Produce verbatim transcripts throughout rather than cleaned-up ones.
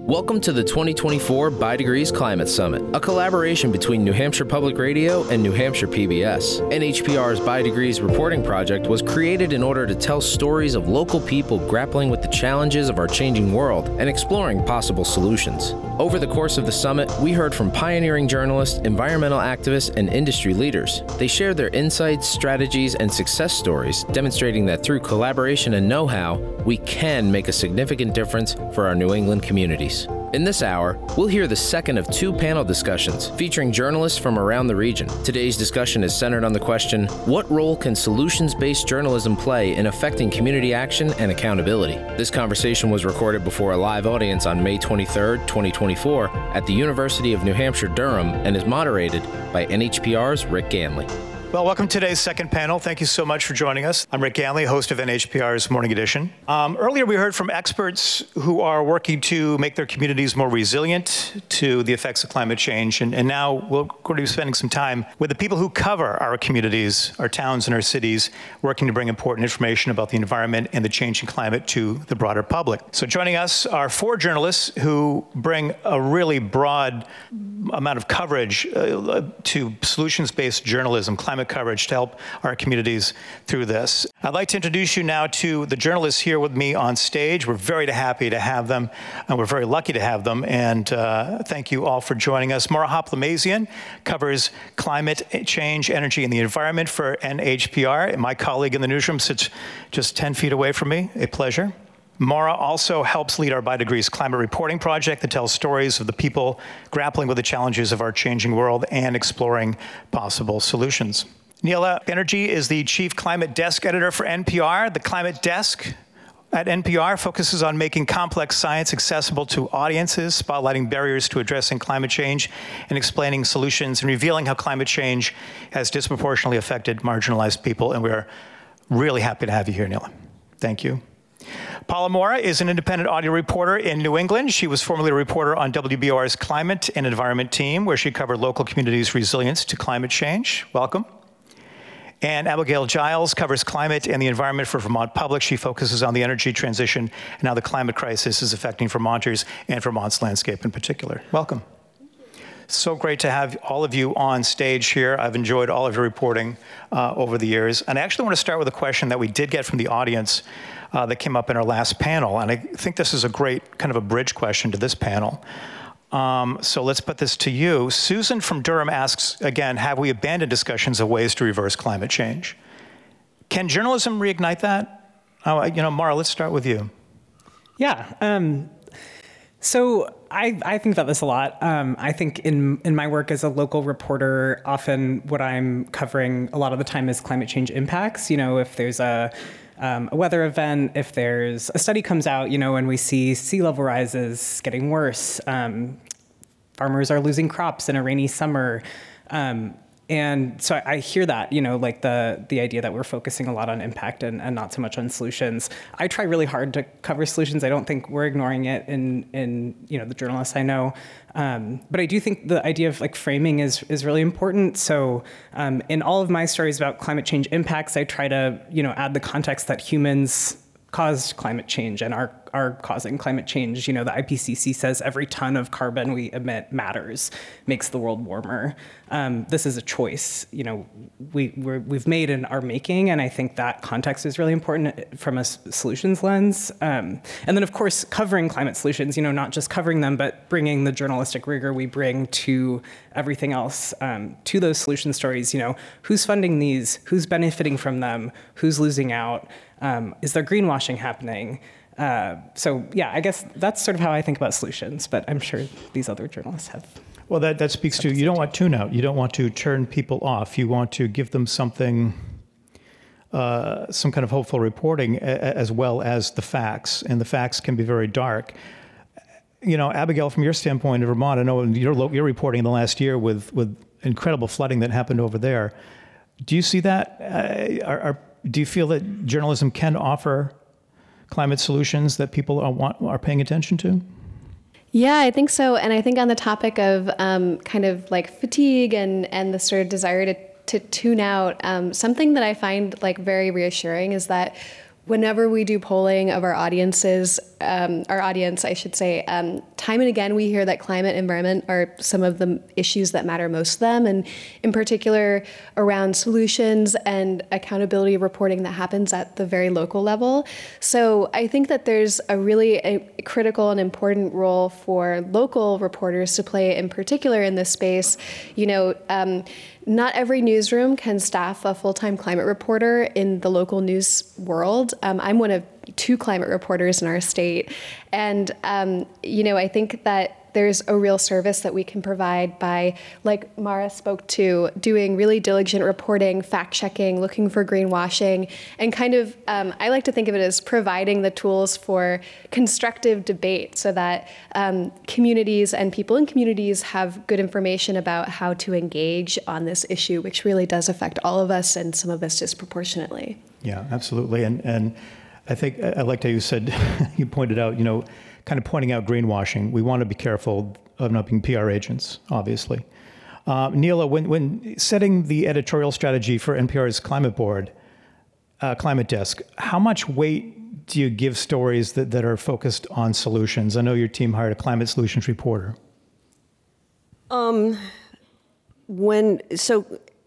Welcome to the twenty twenty-four By Degrees Climate Summit, a collaboration between New Hampshire Public Radio and New Hampshire P B S. N H P R's By Degrees reporting project was created in order to tell stories of local people grappling with the challenges of our changing world and exploring possible solutions. Over the course of the summit, we heard from pioneering journalists, environmental activists, and industry leaders. They shared their insights, strategies, and success stories, demonstrating that through collaboration and know-how, we can make a significant difference for our New England communities. In this hour, we'll hear the second of two panel discussions featuring journalists from around the region. Today's discussion is centered on the question, what role can solutions-based journalism play in affecting community action and accountability? This conversation was recorded before a live audience on May twenty-third, twenty twenty-four at the University of New Hampshire, Durham, and is moderated by N H P R's Rick Ganley. Well, welcome to today's second panel. Thank you so much for joining us. I'm Rick Ganley, host of N H P R's Morning Edition. Um, earlier, we heard from experts who are working to make their communities more resilient to the effects of climate change. And, and now we're going to be spending some time with the people who cover our communities, our towns, and our cities, working to bring important information about the environment and the changing climate to the broader public. So joining us are four journalists who bring a really broad amount of coverage uh, to solutions-based journalism, climate coverage to help our communities through this. I'd like to introduce you now to the journalists here with me on stage. We're very happy to have them, and we're very lucky to have them, and uh, thank you all for joining us. Maura Hoplamazian covers climate change, energy, and the environment for N H P R. My colleague in the newsroom sits just ten feet away from me. A pleasure. Maura also helps lead our By Degrees climate reporting project that tells stories of the people grappling with the challenges of our changing world and exploring possible solutions. Neela Banerjee is the Chief Climate Desk Editor for N P R. The Climate Desk at N P R focuses on making complex science accessible to audiences, spotlighting barriers to addressing climate change, and explaining solutions and revealing how climate change has disproportionately affected marginalized people. And we're really happy to have you here, Neela. Thank you. Paula Maura is an independent audio reporter in New England. She was formerly a reporter on W B O R's Climate and Environment team, where she covered local communities' resilience to climate change. Welcome. And Abigail Giles covers climate and the environment for Vermont Public. She focuses on the energy transition and how the climate crisis is affecting Vermonters and Vermont's landscape in particular. Welcome. So great to have all of you on stage here. I've enjoyed all of your reporting uh, over the years. And I actually want to start with a question that we did get from the audience uh, that came up in our last panel. And I think this is a great kind of a bridge question to this panel. Um, so let's put this to you. Susan from Durham asks, again, have we abandoned discussions of ways to reverse climate change? Can journalism reignite that? Oh, you know, Maura, let's start with you. Yeah. Um, so I, I think about this a lot. Um, I think in, in my work as a local reporter, often what I'm covering a lot of the time is climate change impacts. You know, if there's a Um, a weather event, if there's a study comes out, you know, and we see sea level rises getting worse, um, farmers are losing crops in a rainy summer. Um, and so I, I hear that, you know, like the the idea that we're focusing a lot on impact and, and not so much on solutions. I try really hard to cover solutions. I don't think we're ignoring it in, in you know, the journalists I know. Um, but I do think the idea of like framing is is really important. So um, in all of my stories about climate change impacts, I try to, you know, add the context that humans caused climate change and are are causing climate change. You know, the I P C C says every ton of carbon we emit matters, makes the world warmer. Um, this is a choice, you know, we we're, we've made and are making, and I think that context is really important from a solutions lens. Um, and then, of course, covering climate solutions, you know, not just covering them, but bringing the journalistic rigor we bring to everything else, um, to those solution stories. You know, who's funding these? Who's benefiting from them? Who's losing out? Um, is there greenwashing happening? Uh, so, yeah, I guess that's sort of how I think about solutions, but I'm sure these other journalists have. Well, that, that speaks to, you don't want tune out. You don't want to turn people off. You want to give them something, uh, some kind of hopeful reporting a, as well as the facts, and the facts can be very dark. You know, Abigail, from your standpoint in Vermont, I know you're, you're reporting in the last year with, with incredible flooding that happened over there. Do you see that? Uh, are, are, do you feel that journalism can offer climate solutions that people are, want, are paying attention to? Yeah, I think so. And I think on the topic of um, kind of like fatigue and, and the sort of desire to, to tune out, um, something that I find like very reassuring is that whenever we do polling of our audiences, um, our audience, I should say, um, time and again we hear that climate and environment are some of the issues that matter most to them, and in particular around solutions and accountability reporting that happens at the very local level. So I think that there's a really a critical and important role for local reporters to play, in particular in this space. You know, um, not every newsroom can staff a full-time climate reporter in the local news world. Um, I'm one of two climate reporters in our state. And, um, you know, I think that there's a real service that we can provide by, like Mara spoke to, doing really diligent reporting, fact-checking, looking for greenwashing, and kind of, um, I like to think of it as providing the tools for constructive debate so that um, communities and people in communities have good information about how to engage on this issue, which really does affect all of us and some of us disproportionately. Yeah, absolutely. And and I think I liked how you said, you pointed out, you know, kind of pointing out greenwashing. We want to be careful of not being P R agents, obviously. Uh, Neela, when, when setting the editorial strategy for N P R's Climate Board, uh, Climate Desk, how much weight do you give stories that, that are focused on solutions? I know your team hired a climate solutions reporter. Um, when so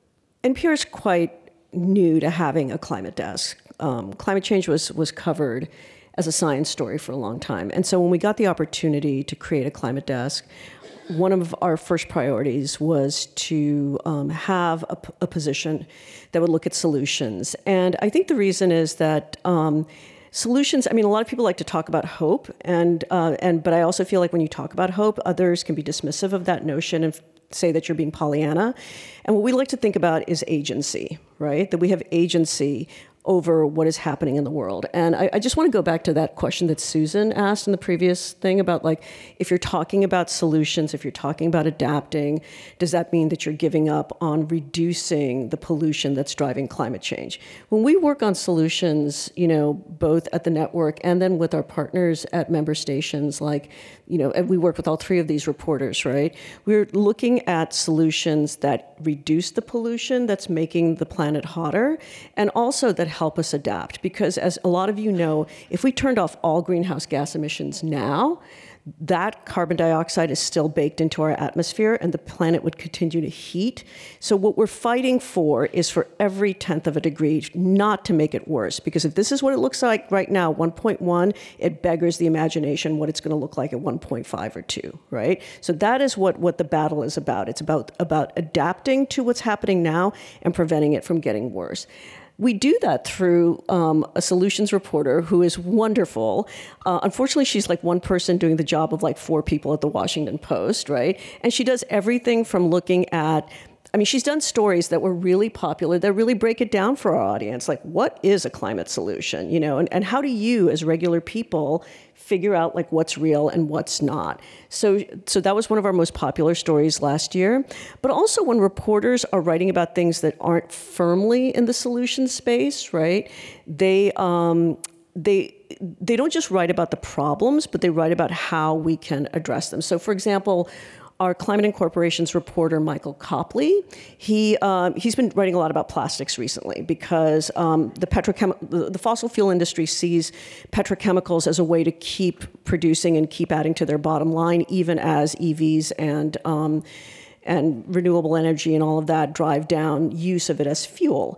N P R is quite new to having a climate desk. Um, climate change was was covered as a science story for a long time. And so when we got the opportunity to create a climate desk, one of our first priorities was to um, have a, a position that would look at solutions. And I think the reason is that um, solutions, I mean, a lot of people like to talk about hope, and uh, and but I also feel like when you talk about hope, others can be dismissive of that notion and say that you're being Pollyanna. And what we like to think about is agency, right? That we have agency over what is happening in the world. And I, I just want to go back to that question that Susan asked in the previous thing about, like, if you're talking about solutions, if you're talking about adapting, does that mean that you're giving up on reducing the pollution that's driving climate change? When we work on solutions, you know, both at the network and then with our partners at member stations, like, you know, and we work with all three of these reporters, right? We're looking at solutions that reduce the pollution that's making the planet hotter, and also that help us adapt. Because as a lot of you know, if we turned off all greenhouse gas emissions now, that carbon dioxide is still baked into our atmosphere and the planet would continue to heat. So what we're fighting for is for every tenth of a degree not to make it worse. Because if this is what it looks like right now, one point one, it beggars the imagination what it's going to look like at one point five or two, right? So that is what, what the battle is about. It's about, about adapting to what's happening now and preventing it from getting worse. We do that through um, a solutions reporter who is wonderful. Uh, unfortunately, she's like one person doing the job of like four people at the Washington Post, right? And she does everything from looking at, I mean, she's done stories that were really popular that really break it down for our audience. Like, what is a climate solution, you know? And, and how do you, as regular people, figure out like what's real and what's not? So, so that was one of our most popular stories last year. But also when reporters are writing about things that aren't firmly in the solution space, right? They, um, they, they don't just write about the problems, but they write about how we can address them. So for example, our Climate and Corporations reporter, Michael Copley, he, um, he's been writing a lot about plastics recently because um, the, petrochem- the, the fossil fuel industry sees petrochemicals as a way to keep producing and keep adding to their bottom line, even as E Vs and um, and renewable energy and all of that drive down use of it as fuel.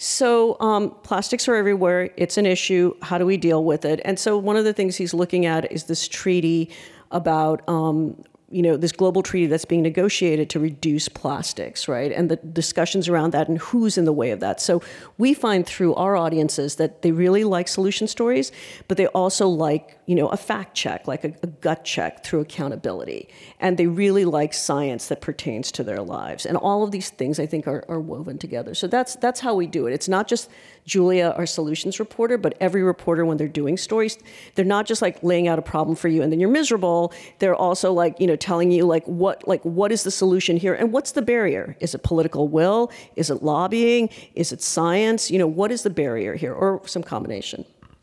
So um, plastics are everywhere. It's an issue. How do we deal with it? And so one of the things he's looking at is this treaty about um, you know, this global treaty that's being negotiated to reduce plastics, right? And the discussions around that and who's in the way of that. So we find through our audiences that they really like solution stories, but they also like, you know, a fact check, like a, a gut check through accountability. And they really like science that pertains to their lives. And all of these things, I think, are, are woven together. So that's that's how we do it. It's not just Julia, our solutions reporter, but every reporter, when they're doing stories, they're not just like laying out a problem for you and then you're miserable. They're also like, you know, telling you like what like what is the solution here and what's the barrier? Is it political will? Is it lobbying? Is it science? You know, what is the barrier here, or some combination?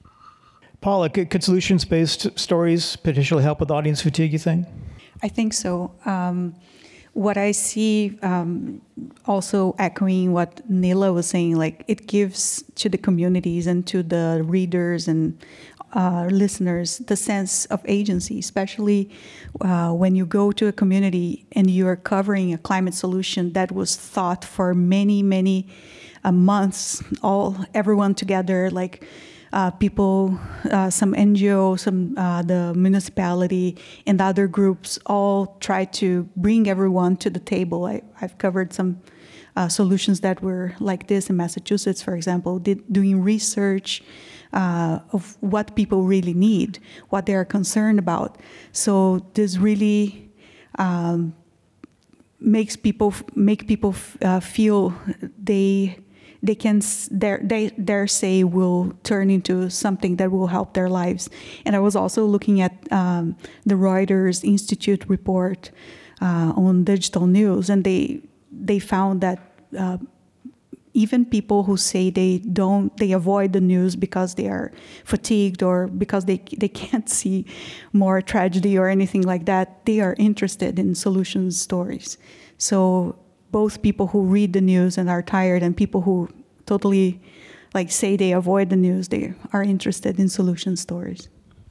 Paula, could, could solutions-based stories potentially help with audience fatigue, you think? I think so. Um, what I see, um, also echoing what Nila was saying, like it gives to the communities and to the readers and uh, listeners the sense of agency, especially uh, when you go to a community and you are covering a climate solution that was thought for many, many uh, months, all everyone together, like uh, people, uh, some N G O, some uh, the municipality, and other groups all try to bring everyone to the table. I, I've covered some uh, solutions that were like this in Massachusetts, for example, did, doing research uh, of what people really need, what they are concerned about. So this really um, makes people make people uh, feel they. They can their they, their say will turn into something that will help their lives. And I was also looking at um, the Reuters Institute report uh, on digital news, and they they found that uh, even people who say they don't they avoid the news because they are fatigued or because they they can't see more tragedy or anything like that, they are interested in solution stories. So both people who read the news and are tired and people who totally like say they avoid the news, they are interested in solution stories.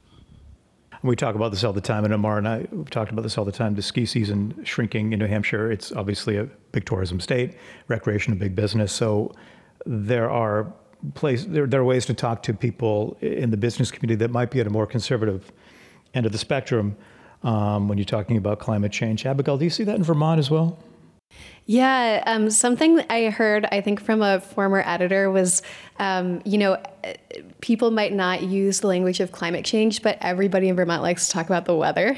We talk about this all the time, and Amar and I, we've talked about this all the time, the ski season shrinking in New Hampshire. It's obviously a big tourism state, recreation a big business. So there are place, there, there are ways to talk to people in the business community that might be at a more conservative end of the spectrum um, when you're talking about climate change. Abigail, do you see that in Vermont as well? Yeah, um, something I heard, I think, from a former editor was, um, you know, people might not use the language of climate change, but everybody in Vermont likes to talk about the weather.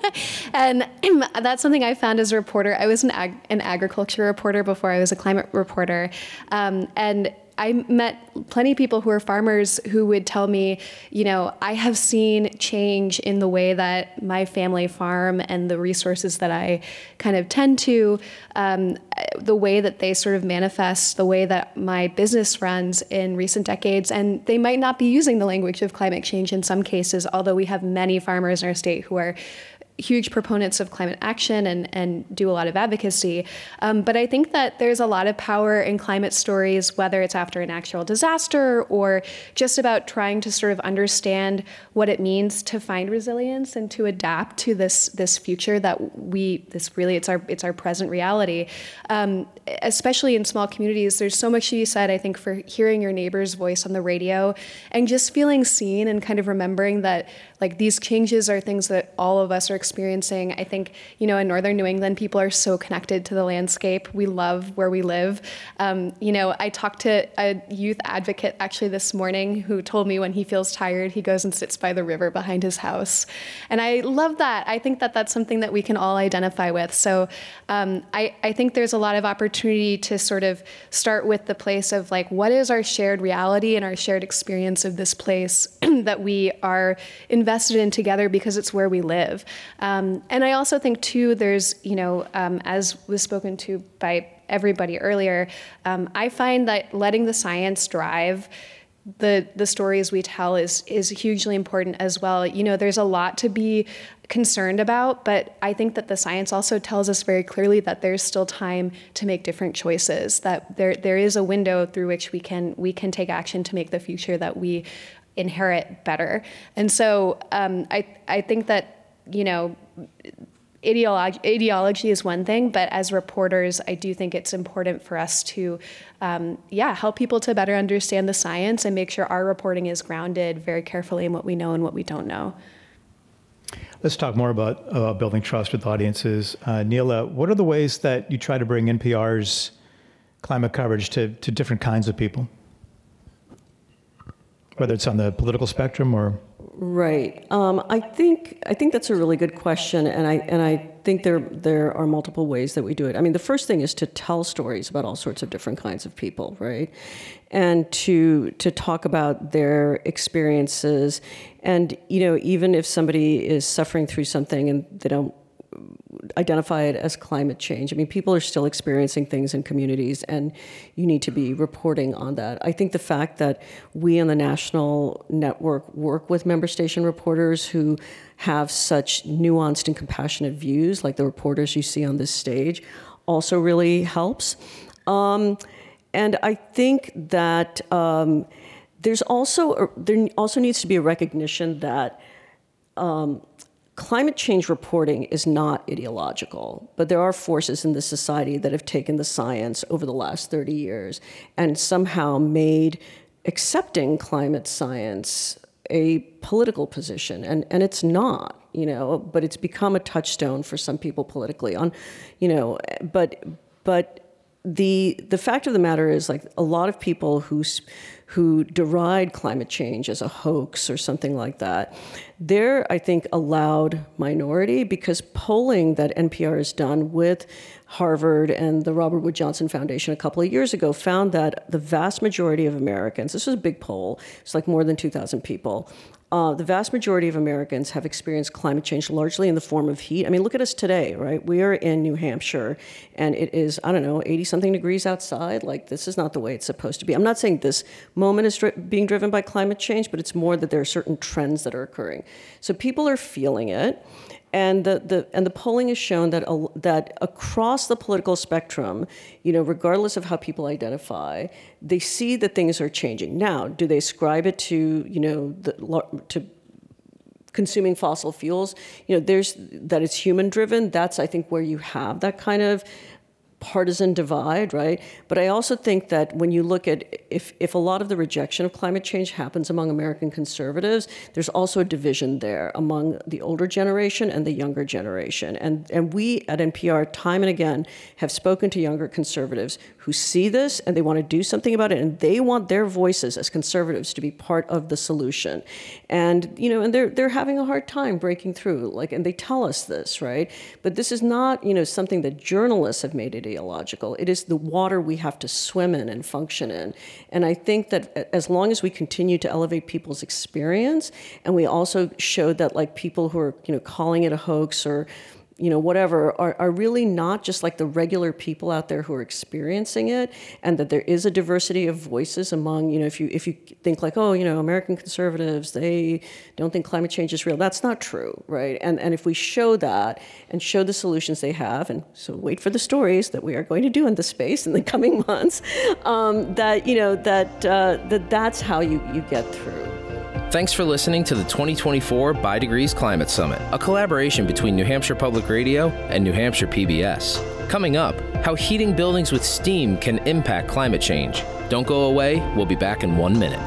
And that's something I found as a reporter. I was an, ag- an agriculture reporter before I was a climate reporter. Um, and I met plenty of people who are farmers who would tell me, you know, I have seen change in the way that my family farm and the resources that I kind of tend to, um, the way that they sort of manifest, the way that my business runs in recent decades. And they might not be using the language of climate change in some cases, although we have many farmers in our state who are huge proponents of climate action and, and do a lot of advocacy. Um, but I think that there's a lot of power in climate stories, whether it's after a natural disaster or just about trying to sort of understand what it means to find resilience and to adapt to this this future that we, this really, it's our it's our present reality. Um, especially in small communities, there's so much to be said, I think, for hearing your neighbor's voice on the radio and just feeling seen and kind of remembering that like these changes are things that all of us are experiencing. I think, you know, in Northern New England, people are so connected to the landscape. We love where we live. Um, you know, I talked to a youth advocate actually this morning who told me when he feels tired, he goes and sits by the river behind his house. And I love that. I think that that's something that we can all identify with. So um, I, I think there's a lot of opportunity to sort of start with the place of like, what is our shared reality and our shared experience of this place that we are invested in together because it's where we live. Um, and I also think too, there's, you know, um, as was spoken to by everybody earlier, um, I find that letting the science drive the the stories we tell is is hugely important as well. You know, there's a lot to be concerned about, but I think that the science also tells us very clearly that there's still time to make different choices, that there there is a window through which we can we can take action to make the future that we inherit better. And so um, I I think that, you know, ideology, ideology is one thing, but as reporters, I do think it's important for us to, um, yeah, help people to better understand the science and make sure our reporting is grounded very carefully in what we know and what we don't know. Let's talk more about uh, building trust with audiences. Uh, Neela, what are the ways that you try to bring N P R's climate coverage to, to different kinds of people? Whether it's on the political spectrum or... Right. Um, I think I think that's a really good question, and I and I think there there are multiple ways that we do it. I mean, the first thing is to tell stories about all sorts of different kinds of people, right? And to to talk about their experiences, and you know, even if somebody is suffering through something and they don't identify it as climate change. I mean, people are still experiencing things in communities, and you need to be reporting on that. I think the fact that we on the national network work with member station reporters who have such nuanced and compassionate views, like the reporters you see on this stage, also really helps. Um, and I think that um, there's also a, there also needs to be a recognition that um, climate change reporting is not ideological, but there are forces in this society that have taken the science over the last thirty years and somehow made accepting climate science a political position, and, and it's not, you know, but it's become a touchstone for some people politically on, you know, but but the the fact of the matter is, like, a lot of people who who deride climate change as a hoax or something like that, they're, I think, a loud minority, because polling that N P R has done with Harvard and the Robert Wood Johnson Foundation a couple of years ago found that the vast majority of Americans, this was a big poll, it's like more than two thousand people, uh, the vast majority of Americans have experienced climate change largely in the form of heat. I mean, look at us today, right? We are in New Hampshire, and it is, I don't know, eighty-something degrees outside. Like, this is not the way it's supposed to be. I'm not saying this moment is dri- being driven by climate change, but it's more that there are certain trends that are occurring. So people are feeling it. And the, the and the polling has shown that uh, that across the political spectrum, you know, regardless of how people identify, they see that things are changing. Now, do they ascribe it to, you know, the, to consuming fossil fuels? You know, there's that it's human driven. That's, I think, where you have that kind of partisan divide, right? But I also think that when you look at if if a lot of the rejection of climate change happens among American conservatives, there's also a division there among the older generation and the younger generation. And and we at N P R time and again have spoken to younger conservatives who see this and they want to do something about it, and they want their voices as conservatives to be part of the solution. And you know, and they're they're having a hard time breaking through, like, and they tell us this, right? But this is not, you know, something that journalists have made it ideological. It is the water we have to swim in and function in. And I think that as long as we continue to elevate people's experience, and we also show that, like, people who are, you know, calling it a hoax or, you know, whatever, are, are really not just like the regular people out there who are experiencing it, and that there is a diversity of voices among, you know, if you if you think like, oh, you know, American conservatives, they don't think climate change is real. That's not true, right? And and if we show that and show the solutions they have, and so wait for the stories that we are going to do in this space in the coming months, um, that, you know, that uh, that that's how you, you get through. Thanks for listening to the twenty twenty-four By Degrees Climate Summit, a collaboration between New Hampshire Public Radio and New Hampshire P B S. Coming up, how heating buildings with steam can impact climate change. Don't go away, we'll be back in one minute.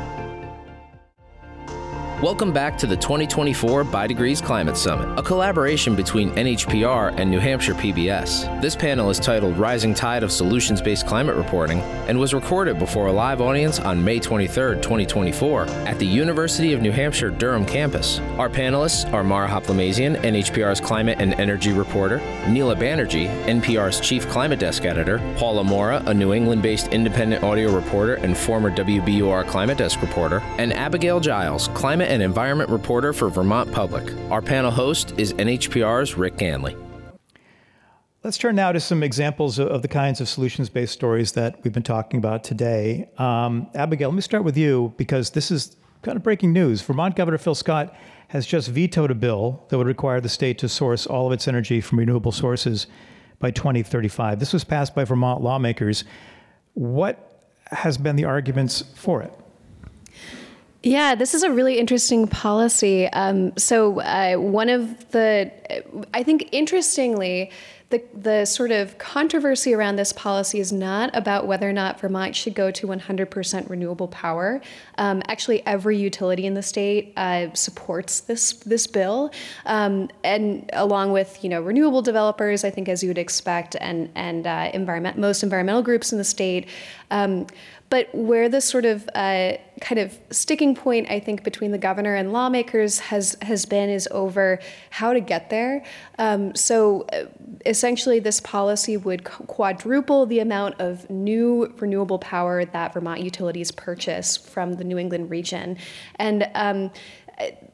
Welcome back to the twenty twenty-four By Degrees Climate Summit, a collaboration between N H P R and New Hampshire P B S. This panel is titled Rising Tide of Solutions-Based Climate Reporting and was recorded before a live audience on May twenty-third, twenty twenty-four at the University of New Hampshire Durham campus. Our panelists are Mara Hoplamazian, N H P R's Climate and Energy Reporter, Neela Banerjee, N P R's Chief Climate Desk Editor, Paula Mora, a New England-based independent audio reporter and former W B U R Climate Desk reporter, and Abigail Giles, Climate and Environment Reporter for Vermont Public. Our panel host is N H P R's Rick Ganley. Let's turn now to some examples of the kinds of solutions-based stories that we've been talking about today. Um, Abigail, let me start with you, because this is kind of breaking news. Vermont Governor Phil Scott has just vetoed a bill that would require the state to source all of its energy from renewable sources by twenty thirty-five. This was passed by Vermont lawmakers. What has been the arguments for it? Yeah, this is a really interesting policy. Um, so uh, one of the, I think interestingly, the the sort of controversy around this policy is not about whether or not Vermont should go to one hundred percent renewable power. Um, actually, every utility in the state uh, supports this this bill, um, and along with, you know, renewable developers, I think, as you would expect, and and uh, environment most environmental groups in the state. Um, But where the sort of uh, kind of sticking point, I think, between the governor and lawmakers has has been is over how to get there. Um, so uh, essentially, this policy would quadruple the amount of new renewable power that Vermont utilities purchase from the New England region. And um,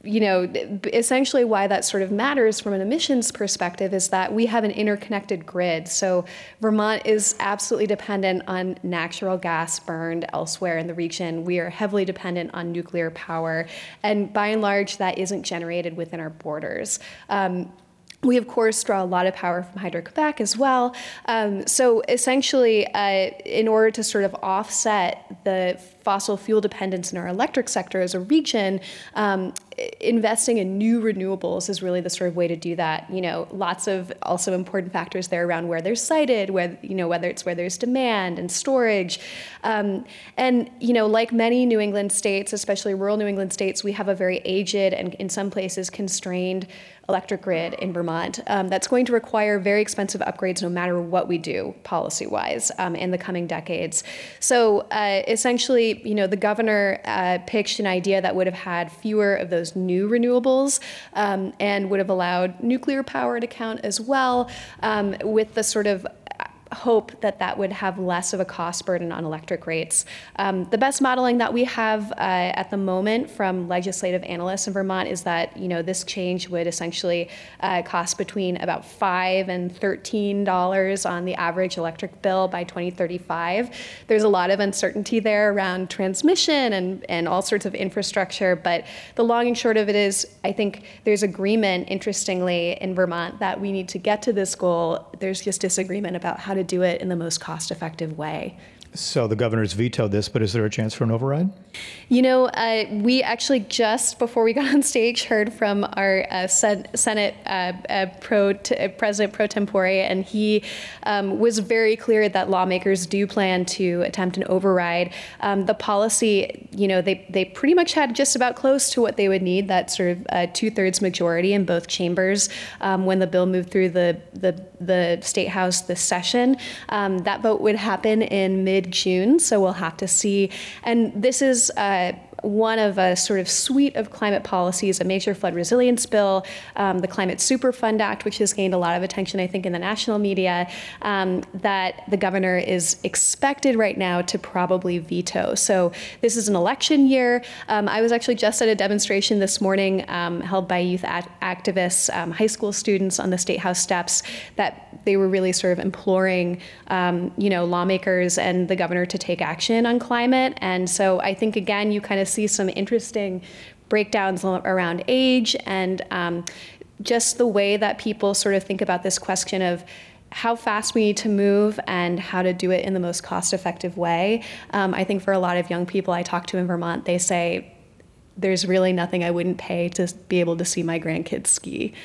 you know, essentially why that sort of matters from an emissions perspective is that we have an interconnected grid. So Vermont is absolutely dependent on natural gas burned elsewhere in the region. We are heavily dependent on nuclear power. And by and large, that isn't generated within our borders. Um, We, of course, draw a lot of power from Hydro-Quebec as well. Um, so essentially, uh, in order to sort of offset the fossil fuel dependence in our electric sector as a region, um, investing in new renewables is really the sort of way to do that. You know, lots of also important factors there around where they're sited, where, you know, whether it's where there's demand and storage. Um, and, you know, like many New England states, especially rural New England states, we have a very aged and in some places constrained electric grid in Vermont um, that's going to require very expensive upgrades no matter what we do policy-wise um, in the coming decades. So uh, essentially, you know, the governor uh, pitched an idea that would have had fewer of those new renewables um, and would have allowed nuclear power to count as well, um, with the sort of hope that that would have less of a cost burden on electric rates. Um, the best modeling that we have uh, at the moment from legislative analysts in Vermont is that, you know, this change would essentially uh, cost between about five and thirteen dollars on the average electric bill by twenty thirty-five. There's a lot of uncertainty there around transmission and, and all sorts of infrastructure, but the long and short of it is, I think there's agreement, interestingly, in Vermont that we need to get to this goal. There's just disagreement about how to do it in the most cost-effective way. So the governor's vetoed this, but is there a chance for an override? You know, uh, we actually just before we got on stage heard from our uh, sen- Senate uh, uh, pro t- uh, President pro tempore, and he um, was very clear that lawmakers do plan to attempt an override. Um, the policy, you know, they they pretty much had just about close to what they would need, that sort of uh, two-thirds majority in both chambers um, when the bill moved through the the, the State House this session. Um, that vote would happen in mid June, so we'll have to see. And this is uh, one of a sort of suite of climate policies, a major flood resilience bill, um, the Climate Superfund Act, which has gained a lot of attention, I think, in the national media, um, that the governor is expected right now to probably veto. So this is an election year. Um, I was actually just at a demonstration this morning um, held by youth act- activists, um, high school students on the State House steps, that they were really sort of imploring, um, you know, lawmakers and the governor to take action on climate. And so I think, again, you kind of see some interesting breakdowns around age and um, just the way that people sort of think about this question of how fast we need to move and how to do it in the most cost-effective way. Um, I think for a lot of young people I talk to in Vermont, they say, there's really nothing I wouldn't pay to be able to see my grandkids ski,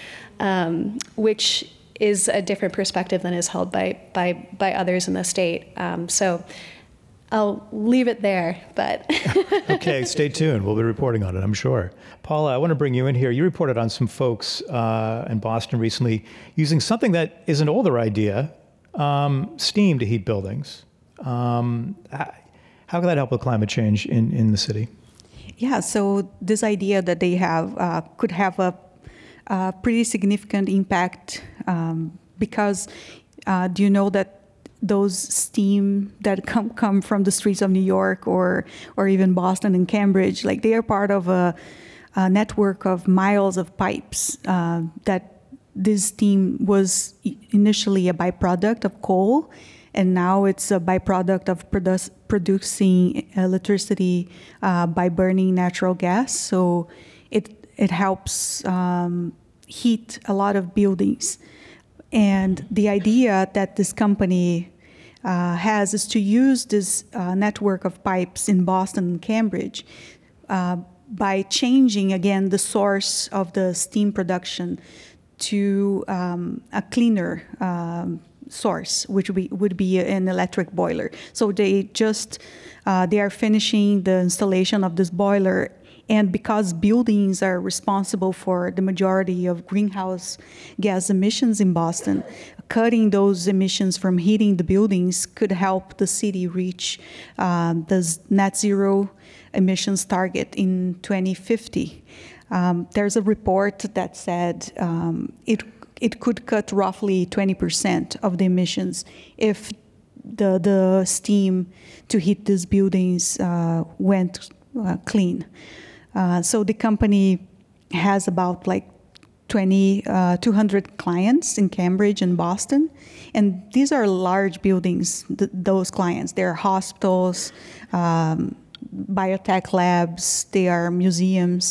um, which is a different perspective than is held by by by others in the state. Um, so I'll leave it there, but. Okay, stay tuned. We'll be reporting on it, I'm sure. Paula, I want to bring you in here. You reported on some folks uh, in Boston recently using something that is an older idea, um, steam to heat buildings. Um, how can that help with climate change in, in the city? Yeah, so this idea that they have uh, could have a, a pretty significant impact um, because uh, do you know that those steam that come come from the streets of New York or or even Boston and Cambridge, like they are part of a, a network of miles of pipes uh, that this steam was initially a byproduct of coal, and now it's a byproduct of produ- producing electricity uh, by burning natural gas. So it it helps um, heat a lot of buildings. And the idea that this company uh, has is to use this uh, network of pipes in Boston and Cambridge uh, by changing, again, the source of the steam production to um, a cleaner um, source, which would be, would be an electric boiler. So they just, uh, they are finishing the installation of this boiler. And because buildings are responsible for the majority of greenhouse gas emissions in Boston, cutting those emissions from heating the buildings could help the city reach uh, the net zero emissions target in twenty fifty. Um, there's a report that said um, it it could cut roughly twenty percent of the emissions if the the steam to heat these buildings uh, went uh, clean. Uh, so the company has about like twenty, uh, two hundred clients in Cambridge and Boston. And these are large buildings, th- those clients. They're hospitals, um, biotech labs, they are museums.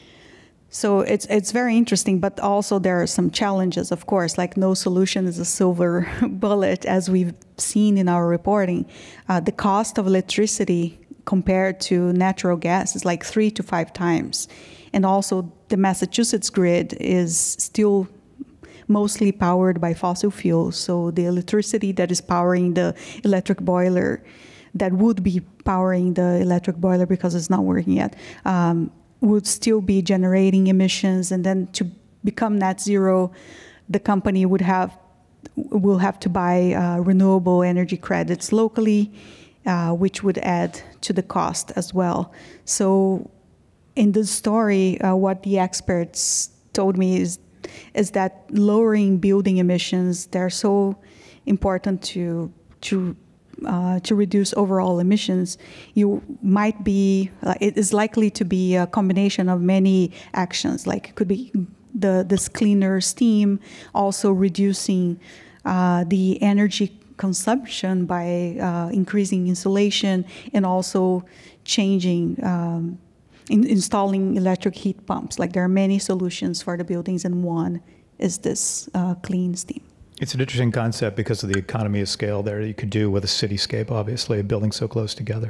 So it's it's very interesting, but also there are some challenges, of course, like no solution is a silver bullet, as we've seen in our reporting. Uh, the cost of electricity compared to natural gas is like three to five times. And also the Massachusetts grid is still mostly powered by fossil fuels. So the electricity that is powering the electric boiler, that would be powering the electric boiler because it's not working yet, um, would still be generating emissions. And then to become net zero, the company would have will have to buy uh, renewable energy credits locally, uh, which would add to the cost as well. So in this story, uh, what the experts told me is is that lowering building emissions, they're so important to to uh, to reduce overall emissions. You might be uh, it is likely to be a combination of many actions. Like it could be the this cleaner steam, also reducing uh, the energy consumption by uh, increasing insulation, and also changing. Um, In installing electric heat pumps. Like there are many solutions for the buildings, and one is this uh, clean steam. It's an interesting concept because of the economy of scale there you could do with a cityscape, obviously, a building so close together.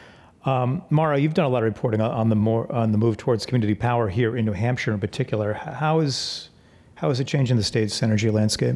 Um, Mara, you've done a lot of reporting on the more on the move towards community power here in New Hampshire in particular. How is how is it changing the state's energy landscape?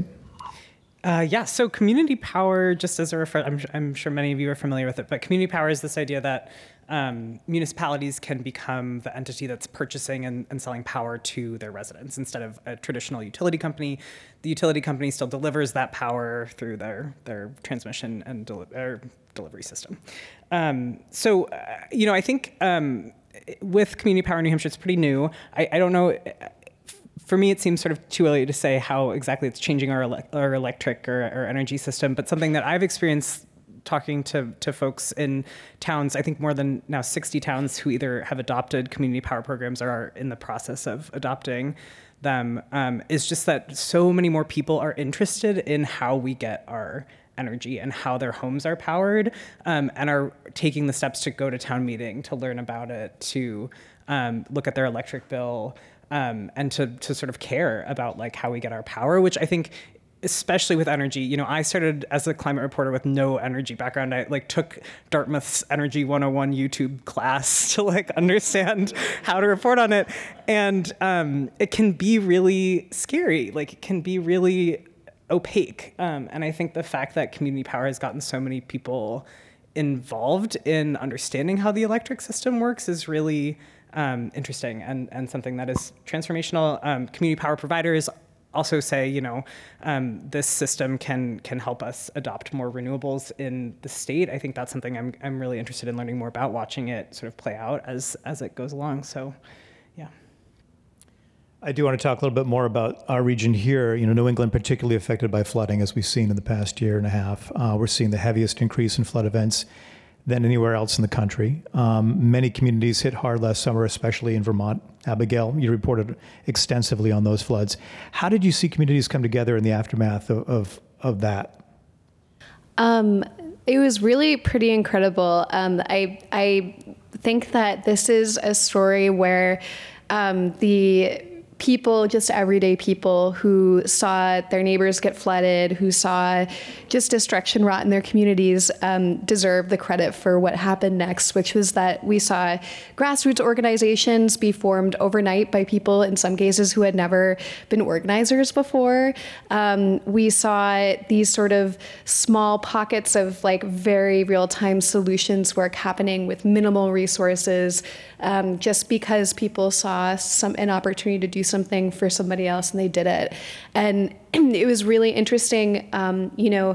Uh, yeah, so community power, just as a refer, I'm, I'm sure many of you are familiar with it, but community power is this idea that um, municipalities can become the entity that's purchasing and, and selling power to their residents instead of a traditional utility company. The utility company still delivers that power through their, their transmission and deli- or delivery system. Um, so, uh, you know, I think um, with community power in New Hampshire, it's pretty new. I, I don't know. For me, it seems sort of too early to say how exactly it's changing our, ele- our electric or, or energy system, but something that I've experienced talking to, to folks in towns, I think more than now sixty towns who either have adopted community power programs or are in the process of adopting them, um, is just that so many more people are interested in how we get our energy and how their homes are powered, um, and are taking the steps to go to town meeting, to learn about it, to um, look at their electric bill, Um, and to to sort of care about like how we get our power, which I think, especially with energy, you know, I started as a climate reporter with no energy background. I like took Dartmouth's Energy one oh one YouTube class to like understand how to report on it, and um, it can be really scary. Like it can be really opaque, um, and I think the fact that community power has gotten so many people involved in understanding how the electric system works is really Um, interesting and, and something that is transformational. Um, community power providers also say, you know, um, this system can can help us adopt more renewables in the state. I think that's something I'm I'm really interested in learning more about, watching it sort of play out as as it goes along. So, yeah. I do want to talk a little bit more about our region here. You know, New England particularly affected by flooding, as we've seen in the past year and a half. Uh, we're seeing the heaviest increase in flood events than anywhere else in the country. Um, many communities hit hard last summer, especially in Vermont. Abigail, you reported extensively on those floods. How did you see communities come together in the aftermath of, of, of that? Um, it was really pretty incredible. Um, I, I think that this is a story where um, the people, just everyday people who saw their neighbors get flooded, who saw just destruction wrought in their communities, um, deserve the credit for what happened next, which was that we saw grassroots organizations be formed overnight by people, in some cases, who had never been organizers before. Um, we saw these sort of small pockets of like very real-time solutions work happening with minimal resources, um, just because people saw some an opportunity to do something for somebody else and they did it. And it was really interesting. Um, you know,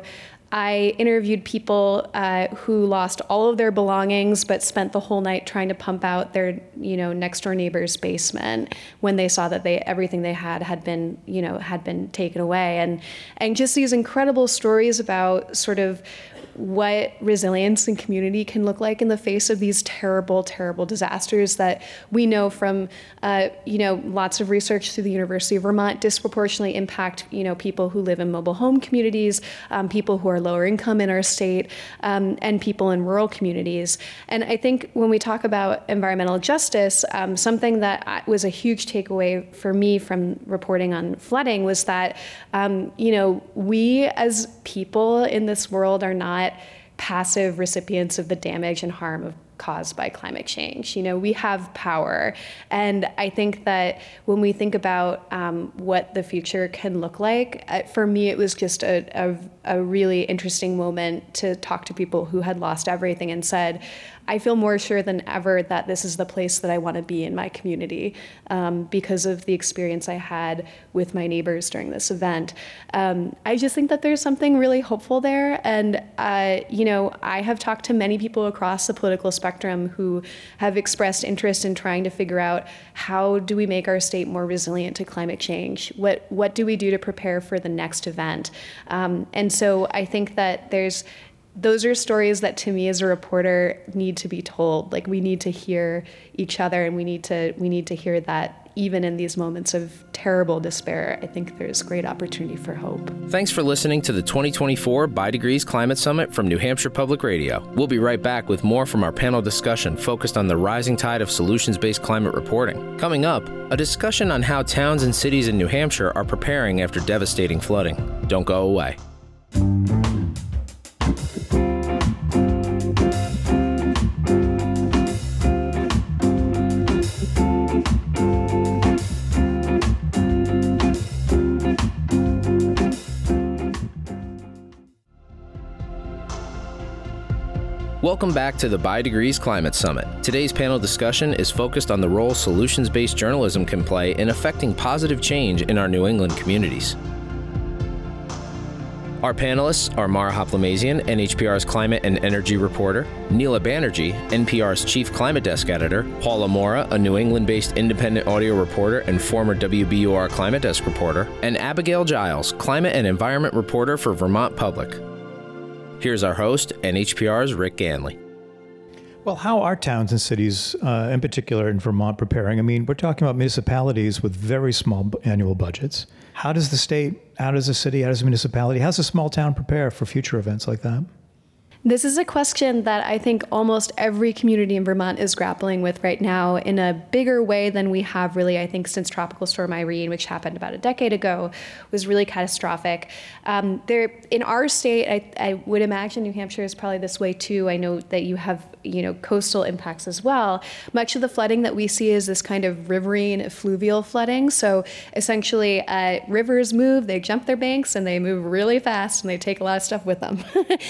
I interviewed people uh, who lost all of their belongings, but spent the whole night trying to pump out their, you know, next door neighbor's basement when they saw that they everything they had had been, you know, had been taken away, and and just these incredible stories about sort of what resilience and community can look like in the face of these terrible, terrible disasters that we know from, uh, you know, lots of research through the University of Vermont disproportionately impact, you know, people who live in mobile home communities, um, people who are lower income in our state, um, and people in rural communities. And I think when we talk about environmental justice, um, something that was a huge takeaway for me from reporting on flooding was that, um, you know, we as people in this world are not passive recipients of the damage and harm of caused by climate change. You know, we have power. And I think that when we think about um, what the future can look like, uh, for me, it was just a, a, a really interesting moment to talk to people who had lost everything and said, I feel more sure than ever that this is the place that I want to be in my community um, because of the experience I had with my neighbors during this event. Um, I just think that there's something really hopeful there. And, uh, you know, I have talked to many people across the political spectrum who have expressed interest in trying to figure out how do we make our state more resilient to climate change? What, what do we do to prepare for the next event? Um, and so I think that there's Those are stories that, to me, as a reporter, need to be told. Like, we need to hear each other, and we need to we need to hear that even in these moments of terrible despair. I think there's great opportunity for hope. Thanks for listening to the twenty twenty-four By Degrees Climate Summit from New Hampshire Public Radio. We'll be right back with more from our panel discussion focused on the rising tide of solutions-based climate reporting. Coming up, a discussion on how towns and cities in New Hampshire are preparing after devastating flooding. Don't go away. Welcome back to the By Degrees Climate Summit. Today's panel discussion is focused on the role solutions-based journalism can play in affecting positive change in our New England communities. Our panelists are Mara Hoplamazian, N H P R's climate and energy reporter, Neela Banerjee, N P R's chief climate desk editor, Paula Mora, a New England-based independent audio reporter and former W B U R climate desk reporter, and Abigail Giles, climate and environment reporter for Vermont Public. Here's our host, N H P R's Rick Ganley. Well, how are towns and cities, uh, in particular in Vermont, preparing? I mean, we're talking about municipalities with very small b- annual budgets. How does the state, how does the city, how does the municipality, how does a small town prepare for future events like that? This is a question that I think almost every community in Vermont is grappling with right now in a bigger way than we have really, I think, since Tropical Storm Irene, which happened about a decade ago, was really catastrophic. Um, there, in our state, I, I would imagine New Hampshire is probably this way too. I know that you have, you know, coastal impacts as well. Much of the flooding that we see is this kind of riverine fluvial flooding. So essentially, uh, rivers move, they jump their banks, and they move really fast, and they take a lot of stuff with them.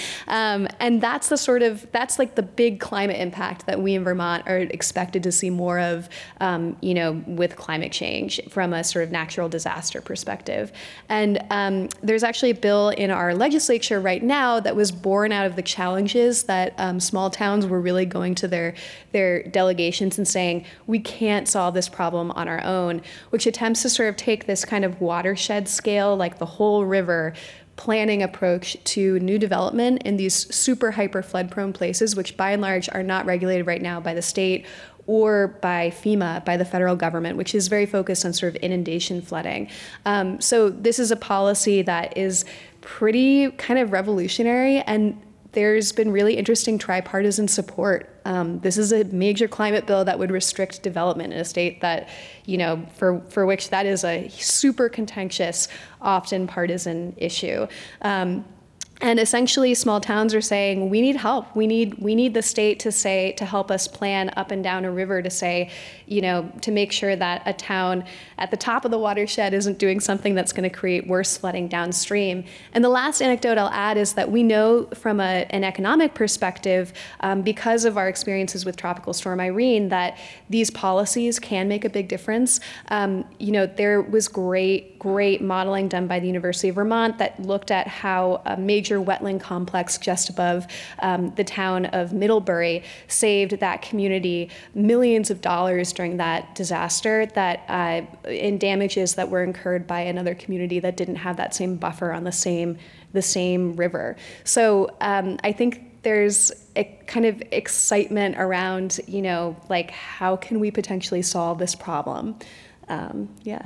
um, And that's the sort of, that's like the big climate impact that we in Vermont are expected to see more of, um, you know, with climate change from a sort of natural disaster perspective. And um, there's actually a bill in our legislature right now that was born out of the challenges that um, small towns were really going to their, their delegations and saying, we can't solve this problem on our own, which attempts to sort of take this kind of watershed scale, like the whole river, planning approach to new development in these super hyper flood prone places, which by and large are not regulated right now by the state or by FEMA, by the federal government, which is very focused on sort of inundation flooding. Um, so this is a policy that is pretty kind of revolutionary, and there's been really interesting tripartisan support. Um, this is a major climate bill that would restrict development in a state that, you know, for, for which that is a super contentious, often partisan issue. Um, And essentially, small towns are saying, we need help. We need we need the state to say, to help us plan up and down a river to say, you know, to make sure that a town at the top of the watershed isn't doing something that's going to create worse flooding downstream. And the last anecdote I'll add is that we know from a, an economic perspective, um, because of our experiences with Tropical Storm Irene, that these policies can make a big difference. Um, you know, there was great, great modeling done by the University of Vermont that looked at how a major major wetland complex just above um, the town of Middlebury saved that community millions of dollars during that disaster that uh, in damages that were incurred by another community that didn't have that same buffer on the same the same river. So um, I think there's a kind of excitement around, you know, like how can we potentially solve this problem? Um, yeah.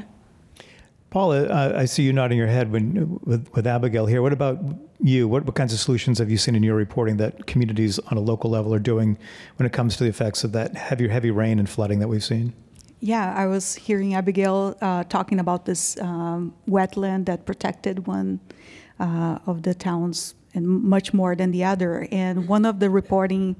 Paula, uh, I see you nodding your head when with, with Abigail here. What about you? What, what kinds of solutions have you seen in your reporting that communities on a local level are doing when it comes to the effects of that heavy, heavy rain and flooding that we've seen? Yeah, I was hearing Abigail uh, talking about this um, wetland that protected one uh, of the towns and much more than the other. And one of the reporting,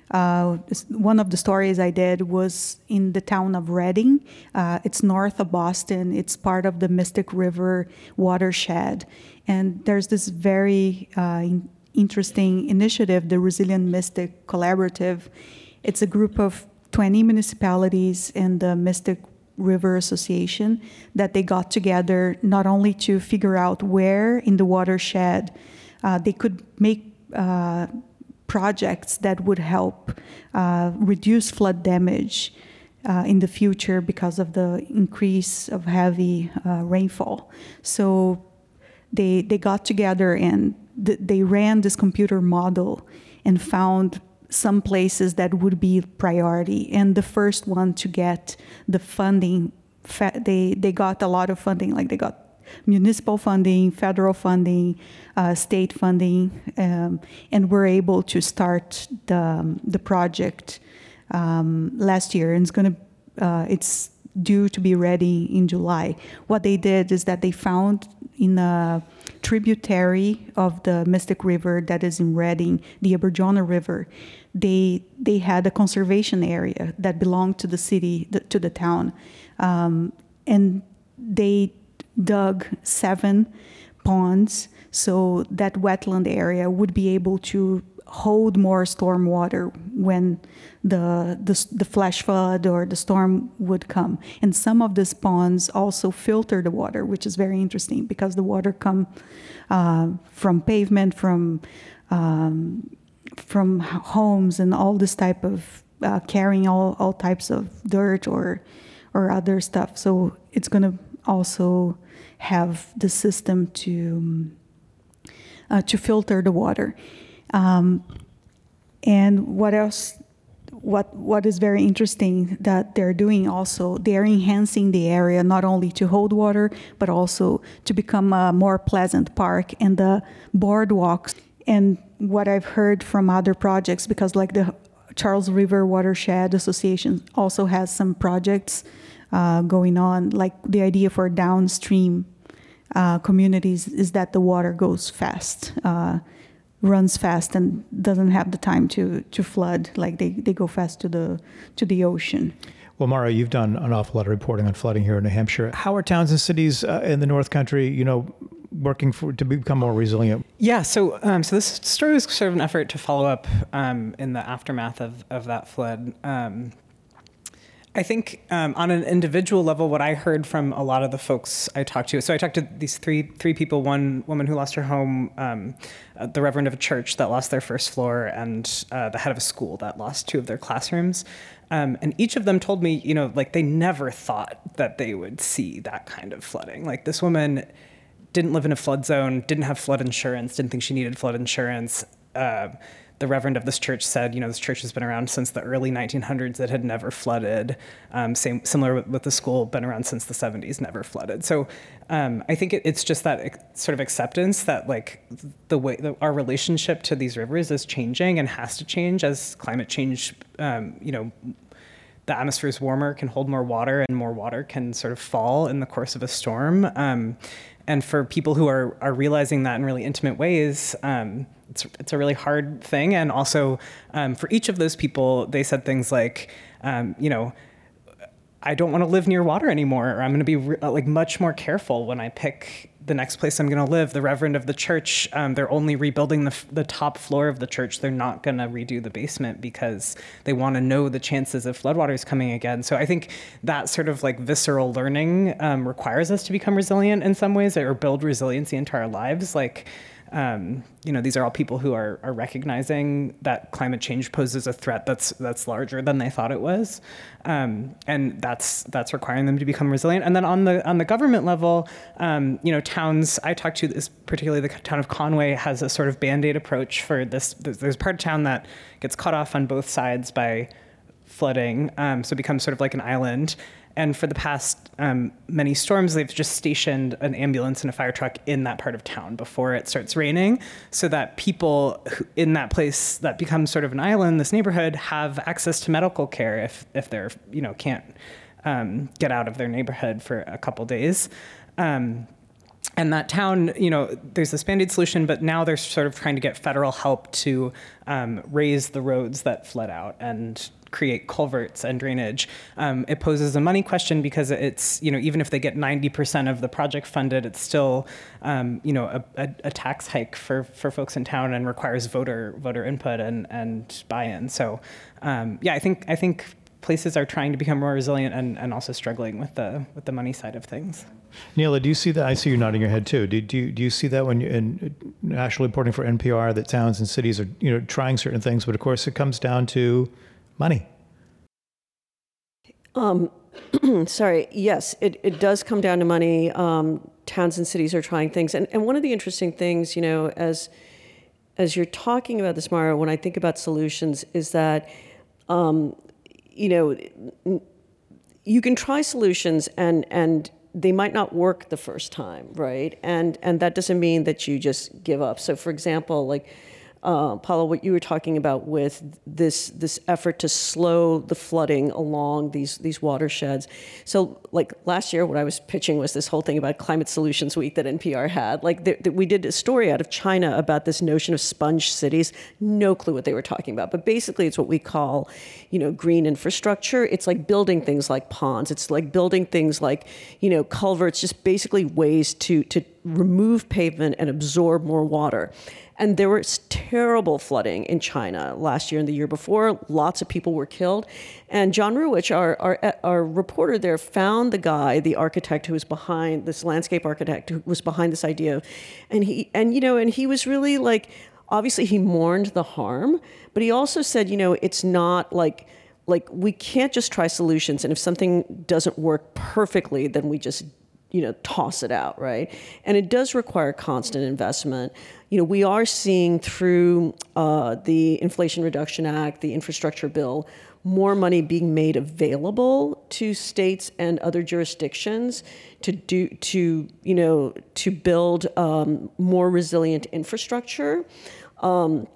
uh, one of the stories I did was in the town of Reading. Uh, it's north of Boston. It's part of the Mystic River watershed. And there's this very uh, in- interesting initiative, the Resilient Mystic Collaborative. It's a group of twenty municipalities and the Mystic River Association that they got together not only to figure out where in the watershed uh, they could make uh, projects that would help uh, reduce flood damage uh, in the future because of the increase of heavy uh, rainfall. So they they got together and th- they ran this computer model and found some places that would be priority. And the first one to get the funding, fa- they, they got a lot of funding, like they got municipal funding, federal funding, uh, state funding, um, and were able to start the, um, the project um, last year. And it's gonna, uh, it's due to be ready in July. What they did is that they found in a tributary of the Mystic River that is in Reading, the Aberjona River, they they had a conservation area that belonged to the city, the, to the town, um, and they dug seven ponds so that wetland area would be able to hold more storm water when the, the the flash flood or the storm would come. And some of these ponds also filter the water, which is very interesting because the water come uh, from pavement, from um, from homes, and all this type of uh, carrying all, all types of dirt or or other stuff. So it's going to also have the system to uh, to filter the water. Um, and what else, what what is very interesting that they're doing also, they're enhancing the area not only to hold water, but also to become a more pleasant park and the boardwalks. And what I've heard from other projects, because like the Charles River Watershed Association also has some projects uh, going on, like the idea for downstream uh, communities is that the water goes fast. Uh, runs fast and doesn't have the time to, to flood, like they, they go fast to the to the ocean. Well, Mara, you've done an awful lot of reporting on flooding here in New Hampshire. How are towns and cities uh, in the North Country, you know, working for to become more resilient? Yeah, so um, so this story was sort of an effort to follow up um, in the aftermath of, of that flood. Um, I think um, on an individual level, what I heard from a lot of the folks I talked to, so I talked to these three three people, one woman who lost her home, um, uh, the reverend of a church that lost their first floor, and uh, the head of a school that lost two of their classrooms. Um, and each of them told me, you know, like they never thought that they would see that kind of flooding. Like this woman didn't live in a flood zone, didn't have flood insurance, didn't think she needed flood insurance. Uh, The reverend of this church said, you know, this church has been around since the early nineteen hundreds. It had never flooded. Um, same, similar with, with the school, been around since the seventies, never flooded. So um, I think it, it's just that ex- sort of acceptance that like the way the, our relationship to these rivers is changing and has to change as climate change, um, you know, the atmosphere is warmer, can hold more water, and more water can sort of fall in the course of a storm. Um, and for people who are are realizing that in really intimate ways, um, it's it's a really hard thing. And also, um, for each of those people, they said things like, um, you know, I don't want to live near water anymore, or I'm going to be re- like much more careful when I pick the next place I'm going to live. The reverend of the church, um, they're only rebuilding the, the top floor of the church. They're not going to redo the basement because they want to know the chances of floodwaters coming again. So I think that sort of like visceral learning um, requires us to become resilient in some ways, or build resiliency into our lives. Like, um, you know, these are all people who are, are recognizing that climate change poses a threat that's that's larger than they thought it was, um, and that's that's requiring them to become resilient. And then on the on the government level, um, you know, towns I talked to, this particularly the town of Conway has a sort of Band-Aid approach for this. There's part of town that gets cut off on both sides by flooding, um, so it becomes sort of like an island. And for the past um, many storms, they've just stationed an ambulance and a fire truck in that part of town before it starts raining, so that people who, in that place that becomes sort of an island, this neighborhood, have access to medical care if if they're you know can't um, get out of their neighborhood for a couple days. Um, And that town, you know, there's this Band-Aid solution, but now they're sort of trying to get federal help to um, raise the roads that flood out and create culverts and drainage. Um, it poses a money question because it's, you know, even if they get ninety percent of the project funded, it's still, um, you know, a, a, a tax hike for, for folks in town and requires voter voter input and, and buy-in. So, um, yeah, I think I think places are trying to become more resilient and, and also struggling with the with the money side of things. Neela, do you see that? I see you nodding your head too. Do, do, you, do you see that when you're in national reporting for N P R that towns and cities are, you know, trying certain things, but of course it comes down to money? Um, sorry. Yes, it, it does come down to money. Um, towns and cities are trying things. And, and one of the interesting things, you know, as, as you're talking about this, Mara, when I think about solutions is that, um, you know, you can try solutions and, and they might not work the first time, right? And and that doesn't mean that you just give up. So for example, like, uh, Paula, what you were talking about with this this effort to slow the flooding along these these watersheds. So like last year, what I was pitching was this whole thing about Climate Solutions Week that N P R had. Like th- th- we did a story out of China about this notion of sponge cities. No clue what they were talking about, but basically it's what we call, you know, green infrastructure. It's like building things like ponds. It's like building things like, you know, culverts. Just basically ways to to remove pavement and absorb more water. And there was terrible flooding in China last year and the year before. Lots of people were killed. And John Ruwich, our, our, our reporter there, found the guy, the architect who was behind, this landscape architect who was behind this idea. And he, and you know, and he was really like, obviously he mourned the harm, but he also said, you know, it's not like, like we can't just try solutions. And if something doesn't work perfectly, then we just, you know, toss it out, right? And it does require constant investment. You know, we are seeing through uh, the Inflation Reduction Act, the infrastructure bill, more money being made available to states and other jurisdictions to do, to, you know, to build um, more resilient infrastructure. Um,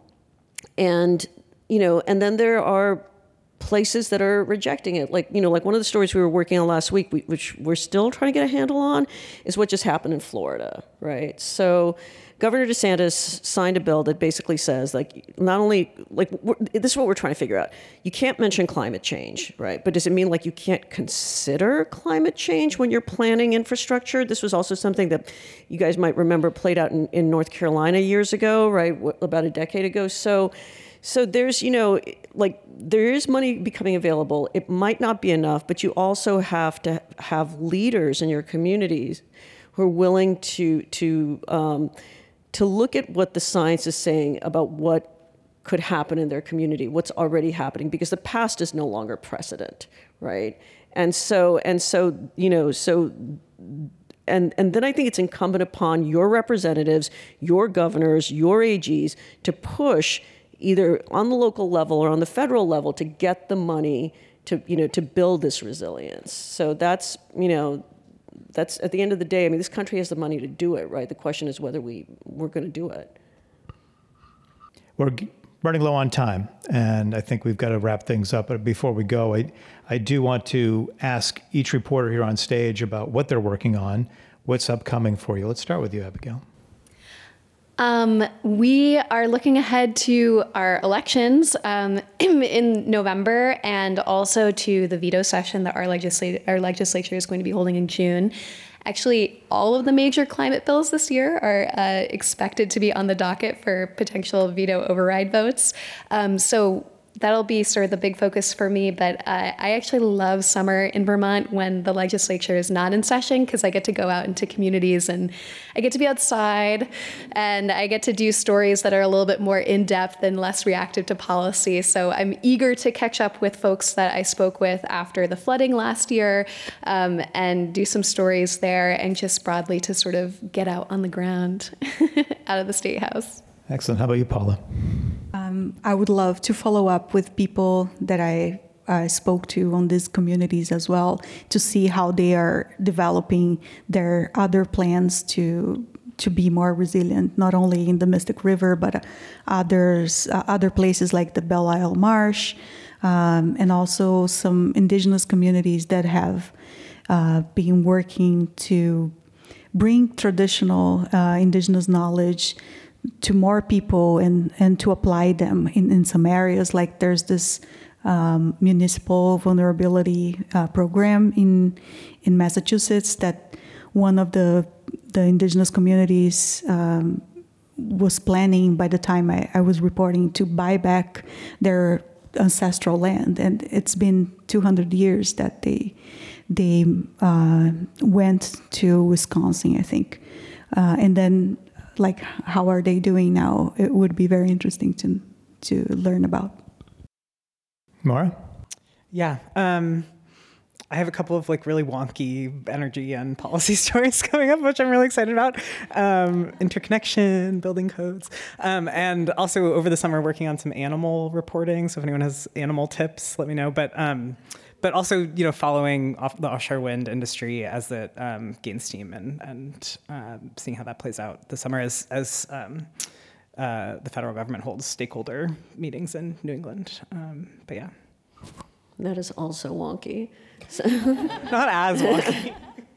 and, you know, and then there are places that are rejecting it. Like, you know, like one of the stories we were working on last week, we, which we're still trying to get a handle on, is what just happened in Florida, right? So Governor DeSantis signed a bill that basically says, like, not only, like, this is what we're trying to figure out. You can't mention climate change, right? But does it mean, like, you can't consider climate change when you're planning infrastructure? This was also something that you guys might remember played out in, in North Carolina years ago, right? About a decade ago. So, so there's, you know, like, there is money becoming available. It might not be enough, but you also have to have leaders in your communities who are willing to, to, um, to look at what the science is saying about what could happen in their community, what's already happening, because the past is no longer precedent, right? And so, and so, you know, so, and, and then I think it's incumbent upon your representatives, your governors, your A Gs to push either on the local level or on the federal level to get the money to, you know, to build this resilience. So that's, you know, that's at the end of the day, I mean, this country has the money to do it, right? The question is whether we, we're going to do it. We're running low on time, and I think we've got to wrap things up. But before we go, I, I do want to ask each reporter here on stage about what they're working on, what's upcoming for you. Let's start with you, Abigail. Um, we are looking ahead to our elections um, in November, and also to the veto session that our, legislat- our legislature is going to be holding in June. Actually, all of the major climate bills this year are uh, expected to be on the docket for potential veto override votes. Um, so that'll be sort of the big focus for me. But uh, I actually love summer in Vermont when the legislature is not in session, because I get to go out into communities and I get to be outside and I get to do stories that are a little bit more in-depth and less reactive to policy. So I'm eager to catch up with folks that I spoke with after the flooding last year um, and do some stories there, and just broadly to sort of get out on the ground out of the State House. Excellent. How about you, Paula? Um, I would love to follow up with people that I uh, spoke to on these communities as well, to see how they are developing their other plans to to be more resilient, not only in the Mystic River, but others, uh, other places like the Belle Isle Marsh, um, and also some indigenous communities that have uh, been working to bring traditional uh, indigenous knowledge to more people and, and to apply them in, in some areas. Like there's this um, municipal vulnerability uh, program in in Massachusetts that one of the the indigenous communities um, was planning by the time I, I was reporting to buy back their ancestral land. And it's been two hundred years that they they uh, went to Wisconsin, I think. Uh, and then like, how are they doing now? It would be very interesting to to learn about. Maura? Yeah. Um, I have a couple of like really wonky energy and policy stories coming up, which I'm really excited about. Um, interconnection, building codes, um, and also over the summer working on some animal reporting. So if anyone has animal tips, let me know. But um, but also, you know, following off the offshore wind industry as it um, gains steam, and and uh, seeing how that plays out this summer as as um, uh, the federal government holds stakeholder meetings in New England. Um, but yeah, That is also wonky. So not as wonky.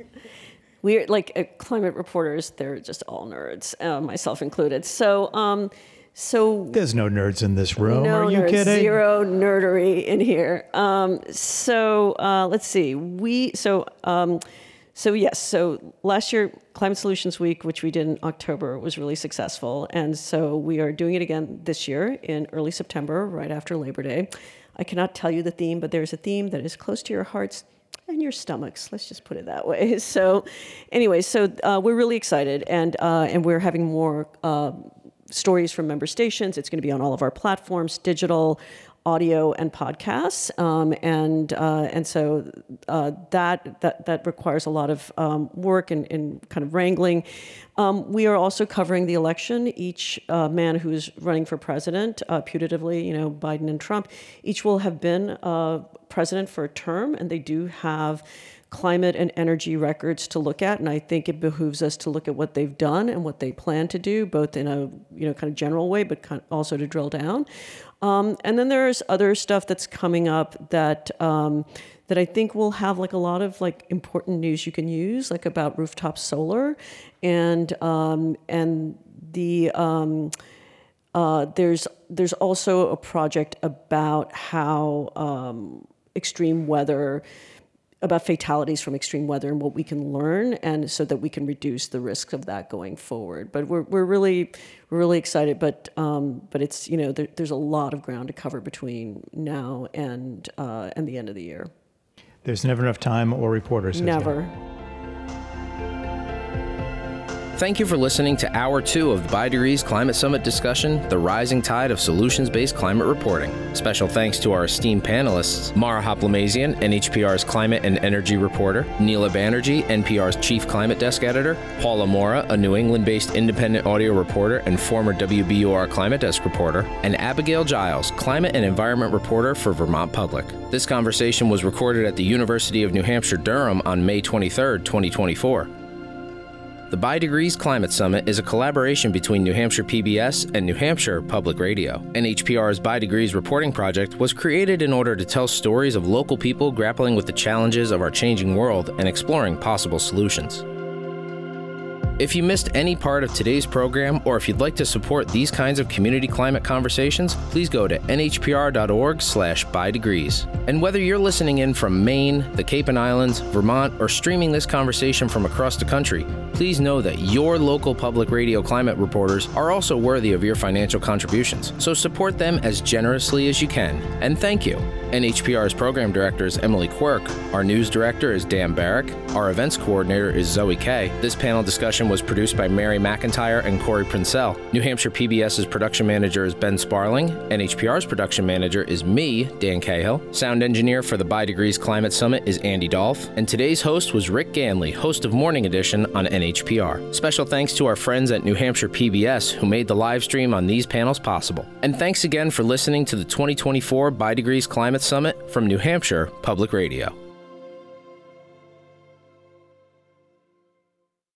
we're like uh, climate reporters, they're just all nerds, uh, myself included. So, um, so There's no nerds in this room. no Are you nerds, kidding? zero nerdery in here. Um, so uh, let's see. We so um, so yes. So last year, Climate Solutions Week, which we did in October, was really successful, and so we are doing it again this year in early September, right after Labor Day. I cannot tell you the theme, but there's a theme that is close to your hearts and your stomachs. Let's just put it that way. So, anyway, so uh, we're really excited, and uh, and we're having more uh, stories from member stations. It's going to be on all of our platforms, digital, audio, and podcasts, um, and uh, and so uh, that that that requires a lot of um, work and, and kind of wrangling. Um, we are also covering the election. Each uh, man who is running for president, uh, putatively, you know, Biden and Trump, each will have been uh, president for a term, and they do have climate and energy records to look at. And I think it behooves us to look at what they've done and what they plan to do, both in a you know kind of general way, but kind of also to drill down. Um, and then there's other stuff that's coming up that um, that I think will have like a lot of like important news you can use, like about rooftop solar, and um, and the um, uh, there's there's also a project about how um, extreme weather. about fatalities from extreme weather and what we can learn, and so that we can reduce the risks of that going forward. But we're we're really we're really excited. But um, but it's you know there, there's a lot of ground to cover between now and uh, and the end of the year. There's never enough time or reporters. Never. Thank you for listening to Hour two of the By Degrees Climate Summit discussion, The Rising Tide of Solutions-Based Climate Reporting. Special thanks to our esteemed panelists, Maura Hoplamazian, N H P R's Climate and Energy Reporter, Neela Banerjee, N P R's Chief Climate Desk Editor, Paula Maura, a New England-based independent audio reporter and former W B U R Climate Desk Reporter, and Abigail Giles, Climate and Environment Reporter for Vermont Public. This conversation was recorded at the University of New Hampshire, Durham on May twenty-third, twenty twenty-four. The By Degrees Climate Summit is a collaboration between New Hampshire P B S and New Hampshire Public Radio. N H P R's By Degrees reporting project was created in order to tell stories of local people grappling with the challenges of our changing world and exploring possible solutions. If you missed any part of today's program, or if you'd like to support these kinds of community climate conversations, please go to n h p r dot org slash by degrees. And whether you're listening in from Maine, the Cape and Islands, Vermont, or streaming this conversation from across the country, please know that your local public radio climate reporters are also worthy of your financial contributions. So support them as generously as you can. And thank you. N H P R's program director is Emily Quirk. Our news director is Dan Barrick. Our events coordinator is Zoe Kay. This panel discussion was produced by Mary McIntyre and Corey Princell. New Hampshire P B S's production manager is Ben Sparling. N H P R's production manager is me, Dan Cahill. Sound engineer for the By Degrees Climate Summit is Andy Dolph. And today's host was Rick Ganley, host of Morning Edition on N H P R. Special thanks to our friends at New Hampshire P B S who made the live stream on these panels possible. And thanks again for listening to the twenty twenty-four By Degrees Climate Summit from New Hampshire Public Radio.